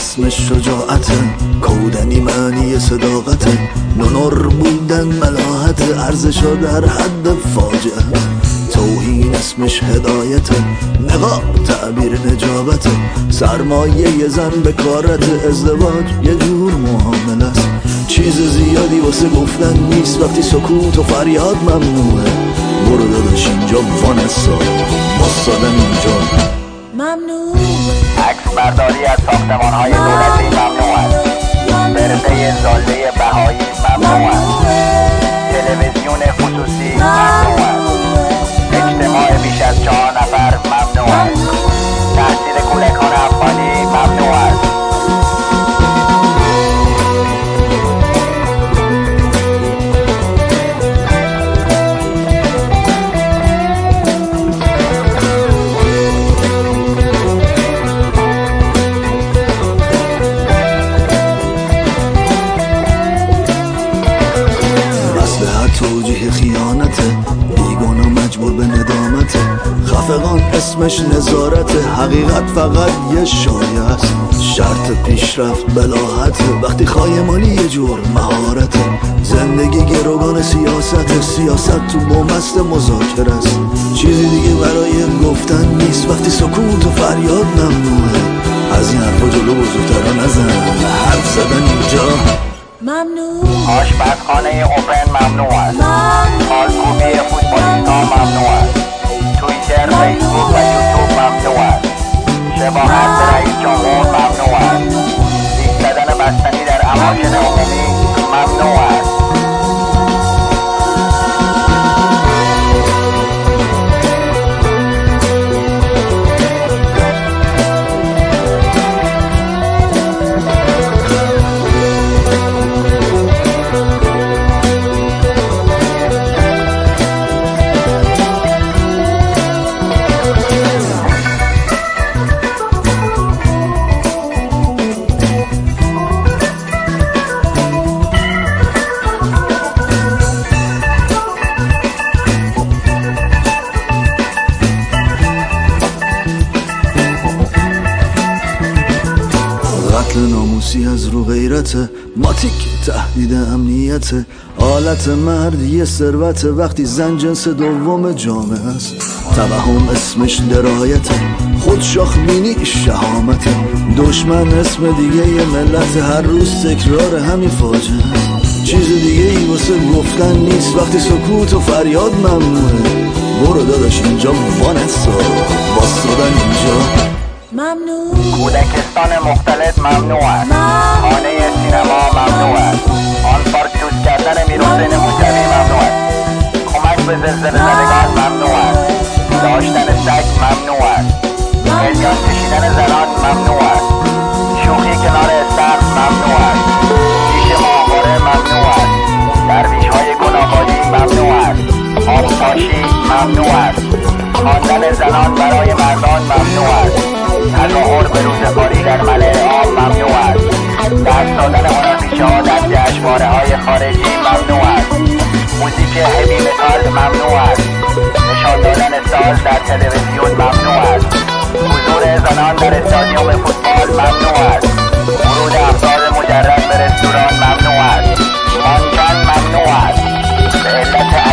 اسمش شجاعته، کودنی معنی صداقته، نونر بودن ملاحته، ارزشا در حد فاجعه، توهین اسمش هدایته، نقاب تعبیر نجابته، سرمایه یه زن به کارته، ازدواج یه جور معامله است، چیز زیادی واسه گفتن نیست وقتی سکوت و فریاد ممنوعه. برو داداش اینجا وانسا، واسادن اینجا ممنوعه. عکس برداری از ساختمان‌های دولتی ممنوع است. فرقه زاله بهایی ممنوع است. تلویزیون خصوصی ممنوع است. اجتماع بیش از 4 نفر ممنوع است. تحصیل کودکان افغانی ممنوع است. توجیه خیانته، بیگانا مجبور به ندامته، خفقان اسمش نظارته، حقیقت فقط یه شایعه است، شرط پیشرفت بلاحته، وقتی خایمانی یه جور مهارته، زندگی گروگان سیاسته، سیاست تو بومست مذاکره است، چیزی دیگه برای گفتن نیست وقتی سکوت و فریاد ممنوعه. از این حرفا جلو بزرگترا نزن، حرف زدن اینجا ممنوع. آشپزخانه اوپن ممنوع است. خالکوبی فوتبالیست‌ها ممنوع است. توییتر، فیسبوک و یوتیوب ممنوع است. شباهت به رئیس جمهور ممنوع است. لیک زدن بستنی در اماکن عمومی ممنوع است. قتل ناموسی از رو غیرته، ماتیک تهدید امنیته، آلت مرد یه ثروته، وقتی زن جنس دوم جامعه است، توهم اسمش درایته، خود شاخ بینی شهامته، دشمن اسم دیگه یه ملت، هر روز تکرار همین فاجعه، چیز دیگه ای واسه گفتن نیست وقتی سکوت و فریاد ممنوعه. برو داداش اینجا وانسا، واسدن اینجا ممنوع. کودکستان مختلط ممنوع است. خانه سینما ممنوع است. آن پارک دوست کردن میرحسین موسوی ممنوع است. کمک به زلزله زدگان ممنوع است. داشتن سگ ممنوع است. قلیان کشیدن زنان ممنوع است. شوخی کنار استخر ممنوع است. پیش ماهواره ممنوع است. درویش‌های گناه‌بازی ممنوع است. آبپاشی ممنوع است. خواندن زنان برای مردان ممنوع است. تظاهر به روزگاری در ملأ عام ممنوع است. دست دادن هنرپیشه‌ها در جشنواره‌های خارجی ممنوع است. موزیک هوی متال ممنوع است. نشان دادن ساز در تلویزیون ممنوع است. حضور زنان در استادیوم فوتبال ممنوع است. ورود افراد مجرد به رستوران ممنوع است. مانکن ممنوع است. به علت